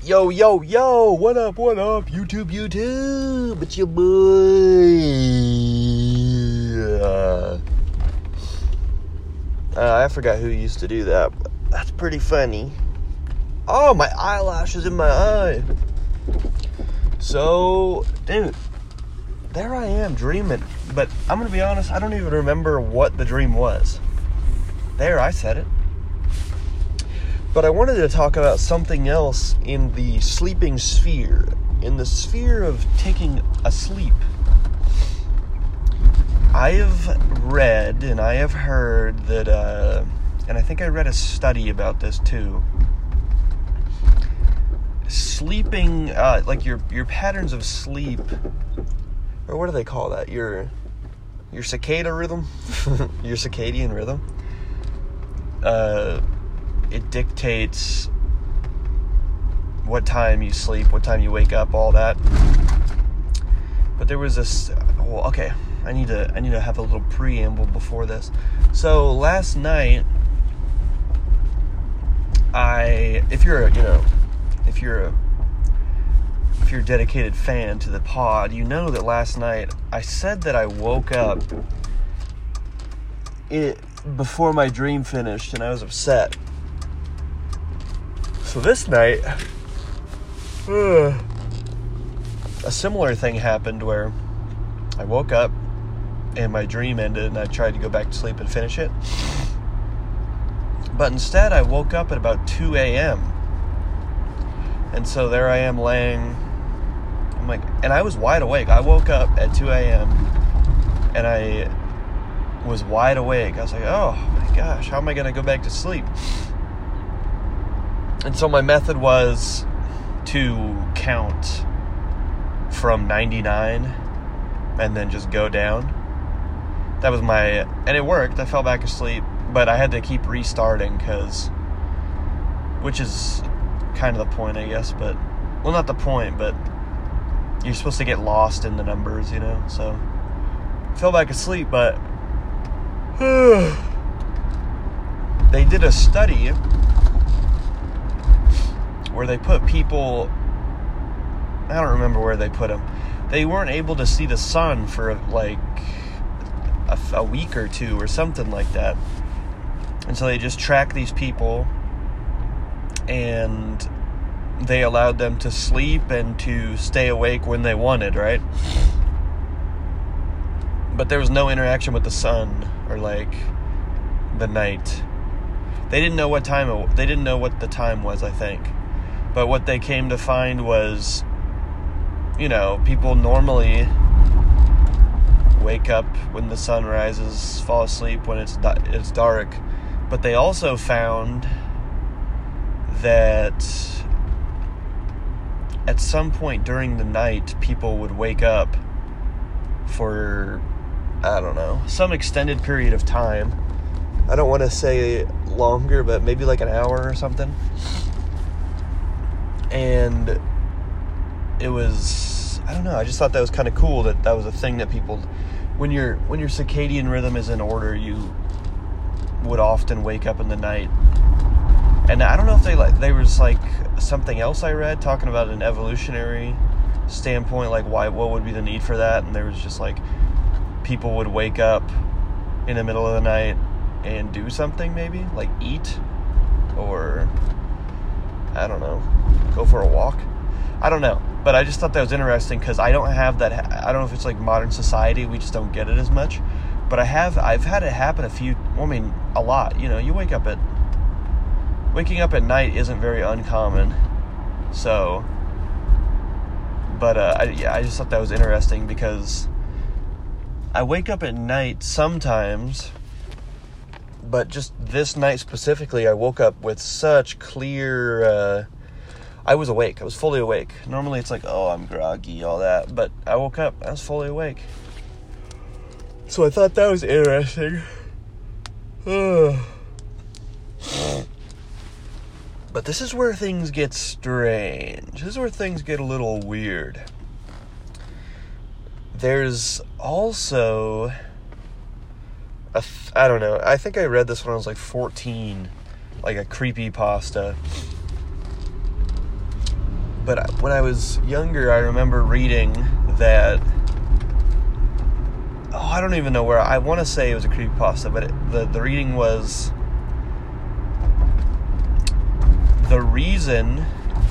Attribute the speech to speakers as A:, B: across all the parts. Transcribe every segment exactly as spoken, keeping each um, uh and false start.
A: Yo, yo, yo, what up, what up, YouTube, YouTube, it's your boy, uh, uh, I forgot who used to do that, but that's pretty funny. Oh, my eyelash is in my eye. So, dude, there I am dreaming, but I'm gonna be honest, I don't even remember what the dream was. There, I said it. But I wanted to talk about something else in the sleeping sphere, in the sphere of taking a sleep. I have read and I have heard that, uh, and I think I read a study about this too. Sleeping, uh, like your your patterns of sleep, or what do they call that? Your your cicada rhythm, your circadian rhythm. Uh. It dictates what time you sleep, what time you wake up, all that. But there was this. Well, okay, I need to I need to have a little preamble before this. So last night, I if you're a, you know if you're a if you're a dedicated fan to the pod, you know that last night I said that I woke up it before my dream finished, and I was upset. So this night, uh, a similar thing happened where I woke up and my dream ended and I tried to go back to sleep and finish it. But instead I woke up at about two a.m. And so there I am laying, I'm like, and I was wide awake. I woke up at two a.m. and I was wide awake. I was like, oh my gosh, how am I going to go back to sleep? And so my method was to count from ninety-nine and then just go down. That was my, and it worked. I fell back asleep, but I had to keep restarting because, which is kind of the point, I guess, but, well, not the point, but you're supposed to get lost in the numbers, you know, so I fell back asleep, but they did a study where they put people, I don't remember where they put them. They weren't able to see the sun for like a, a week or two or something like that. And so they just tracked these people and they allowed them to sleep and to stay awake when they wanted, right? But there was no interaction with the sun or like the night. They didn't know what time it, they didn't know what the time was, I think. But what they came to find was, you know, people normally wake up when the sun rises, fall asleep when it's it's dark. But they also found that at some point during the night, people would wake up for, I don't know, some extended period of time. I don't want to say longer, but maybe like an hour or something. And it was, I don't know, I just thought that was kind of cool that that was a thing that people, when your when your circadian rhythm is in order, you would often wake up in the night. And I don't know if they like, there was like something else I read talking about an evolutionary standpoint, like why, what would be the need for that? And there was just like, people would wake up in the middle of the night and do something, maybe like eat or I don't know, go for a walk. I don't know, but I just thought that was interesting because I don't have that. I don't know if it's like modern society, we just don't get it as much. But I have, I've had it happen a few. I mean, a lot. You know, you wake up at waking up at night isn't very uncommon. So, but uh, I, yeah, I just thought that was interesting because I wake up at night sometimes. But just this night specifically, I woke up with such clear, uh, I was awake. I was fully awake. Normally it's like, oh, I'm groggy, all that. But I woke up, I was fully awake. So I thought that was interesting. But this is where things get strange. This is where things get a little weird. There's also a th- I don't know. I think I read this when I was like fourteen, like a creepypasta. But when I was younger, I remember reading that, oh, I don't even know where, I want to say it was a creepypasta, but it, the, the reading was, the reason,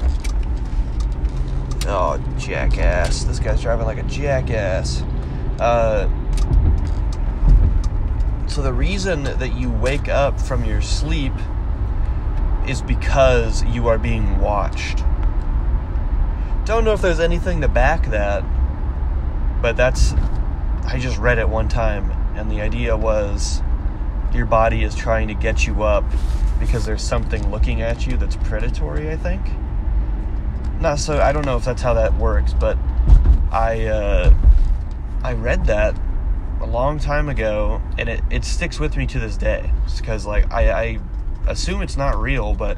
A: oh, jackass, this guy's driving like a jackass, uh, so the reason that you wake up from your sleep is because you are being watched. Don't know if there's anything to back that, but that's, I just read it one time, and the idea was your body is trying to get you up because there's something looking at you that's predatory, I think. Not so, I don't know if that's how that works, but I, uh, I read that a long time ago, and it, it sticks with me to this day, because, like, I, I assume it's not real, but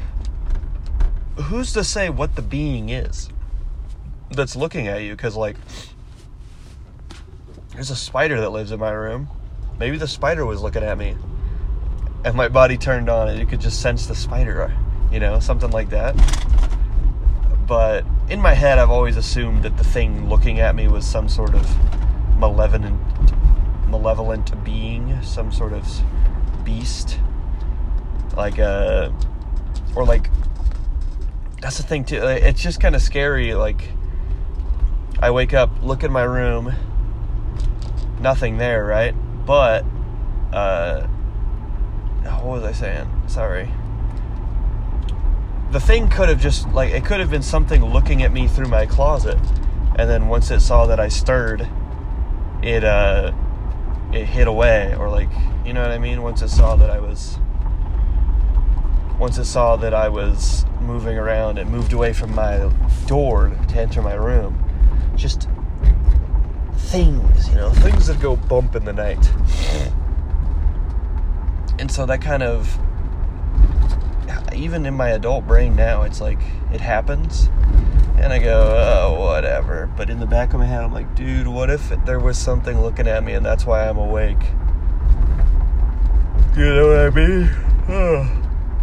A: who's to say what the being is that's looking at you? Because, like, there's a spider that lives in my room. Maybe the spider was looking at me, and my body turned on, and you could just sense the spider, you know, something like that. But in my head, I've always assumed that the thing looking at me was some sort of malevolent, malevolent being, some sort of beast, like a, or like, that's the thing too. It's just kind of scary. Like, I wake up, look in my room, nothing there, right? But, uh, what was I saying? Sorry. The thing could have just, like, it could have been something looking at me through my closet, and then once it saw that I stirred, it, uh, it hid away, or, like, you know what I mean? Once it saw that I was, once it saw that I was moving around, it moved away from my door to enter my room. Just things, you know, things that go bump in the night. And so that kind of, even in my adult brain now, it's like, it happens, and I go, oh, whatever. But in the back of my head, I'm like, dude, what if there was something looking at me, and that's why I'm awake? You know what I mean? Oh.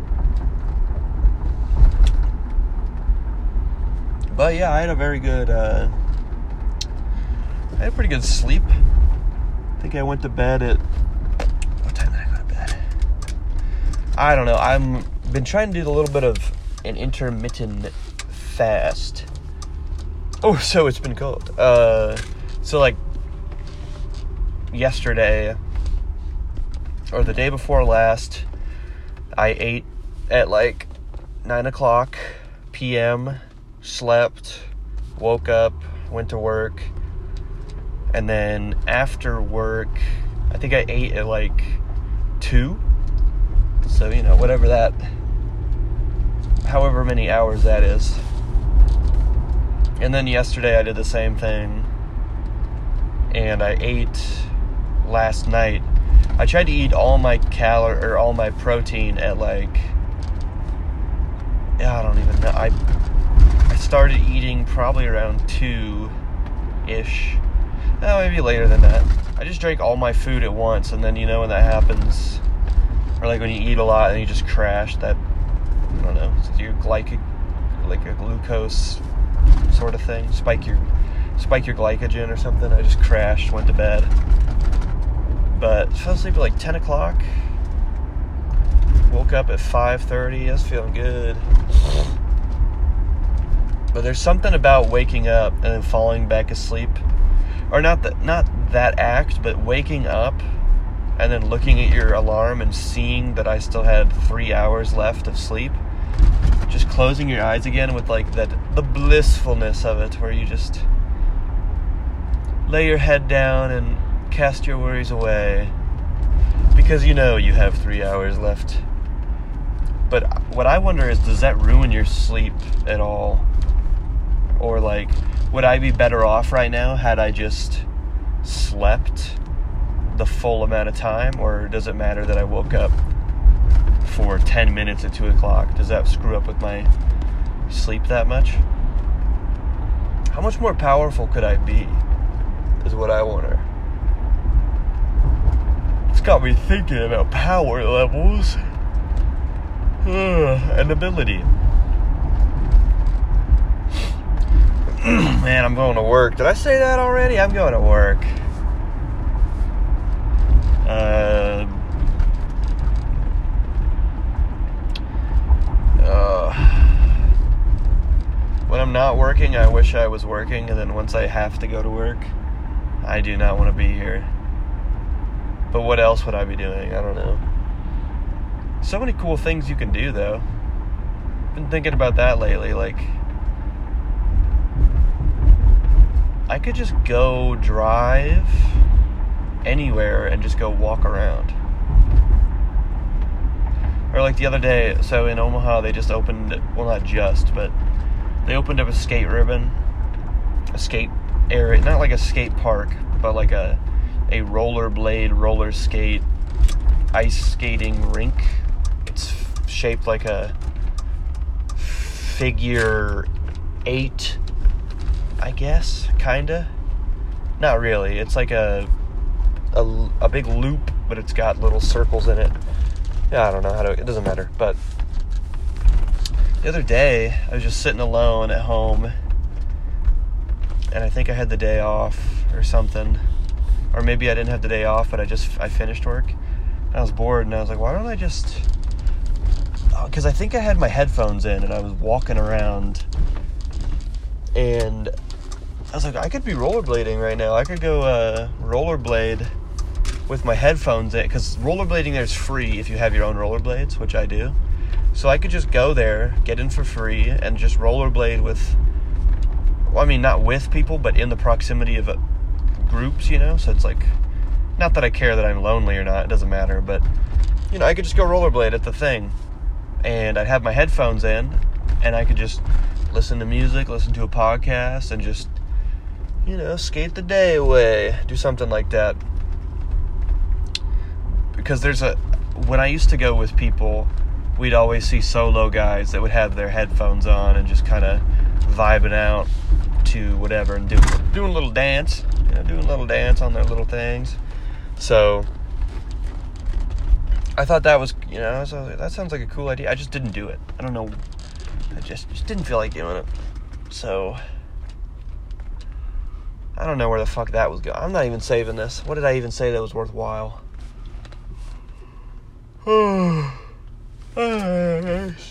A: But yeah, I had a very good, uh, I had a pretty good sleep. I think I went to bed at, what time did I go to bed? I don't know, I'm been trying to do a little bit of an intermittent fast. Oh, so it's been cold. Uh, so like, yesterday, or the day before last, I ate at like nine o'clock p.m., slept, woke up, went to work, and then after work, I think I ate at like two, so, you know, whatever that, however many hours that is. And then yesterday I did the same thing, and I ate last night. I tried to eat all my calorie, or all my protein at like, I don't even know, I I started eating probably around two-ish. No, maybe later than that. I just drank all my food at once, and then, you know, when that happens, or like when you eat a lot and you just crash, that, I don't know, your glyc, like a glucose sort of thing, spike your, spike your glycogen or something. I just crashed, went to bed, but fell asleep at like ten o'clock, woke up at five thirty, I was feeling good. But there's something about waking up and then falling back asleep, or not that, not that act, but waking up and then looking at your alarm and seeing that I still had three hours left of sleep. Just closing your eyes again with like that, the blissfulness of it, where you just lay your head down and cast your worries away, because you know you have three hours left. But what I wonder is, does that ruin your sleep at all? Or like, would I be better off right now had I just slept the full amount of time? Or does it matter that I woke up for ten minutes at two o'clock? Does that screw up with my sleep that much? How much more powerful could I be, is what I wonder. It's got me thinking about power levels and ability. Man, I'm going to work. Did I say that already? I'm going to work. Uh, uh, when I'm not working, I wish I was working, and then once I have to go to work, I do not want to be here. But what else would I be doing? I don't know. So many cool things you can do, though. Been thinking about that lately. Like, I could just go drive anywhere and just go walk around. Or like the other day, so in Omaha, they just opened, well, not just, but they opened up a skate ribbon, a skate area, not like a skate park, but like a, a rollerblade, roller skate, ice skating rink. It's shaped like a figure eight, I guess, kinda. Not really. It's like a, a a big loop, but it's got little circles in it. Yeah, I don't know how to. It doesn't matter. But the other day, I was just sitting alone at home, and I think I had the day off or something, or maybe I didn't have the day off, but I just I finished work. And I was bored, and I was like, why don't I just? Because I think I had my headphones in, and I was walking around, and I was like, I could be rollerblading right now. I could go uh, rollerblade with my headphones in, because rollerblading there is free if you have your own rollerblades, which I do. So I could just go there, get in for free, and just rollerblade with, well, I mean, not with people, but in the proximity of uh, groups, you know? So it's like, not that I care that I'm lonely or not, it doesn't matter, but, you know, I could just go rollerblade at the thing. And I'd have my headphones in, and I could just listen to music, listen to a podcast, and just, you know, skate the day away. Do something like that. Because there's a, when I used to go with people, we'd always see solo guys that would have their headphones on and just kind of vibing out to whatever and doing, doing a little dance, you know, doing a little dance on their little things. So I thought that was, you know, so like, that sounds like a cool idea. I just didn't do it. I don't know. I just, just didn't feel like doing it. So I don't know where the fuck that was going. I'm not even saving this. What did I even say that was worthwhile?